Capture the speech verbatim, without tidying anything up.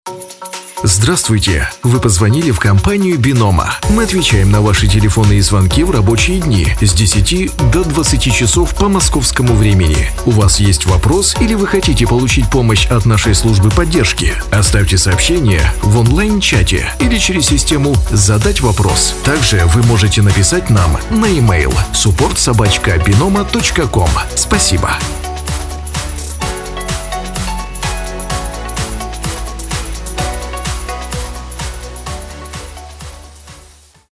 Здравствуйте! Вы позвонили в компанию Бинома. Мы отвечаем на ваши телефонные звонки в рабочие дни с десяти до двадцати часов по московскому времени. У вас есть вопрос или вы хотите получить помощь от нашей службы поддержки? Оставьте сообщение в онлайн-чате или через систему «Задать вопрос». Также вы можете написать нам на e-mail support собака binoma точка com. Спасибо!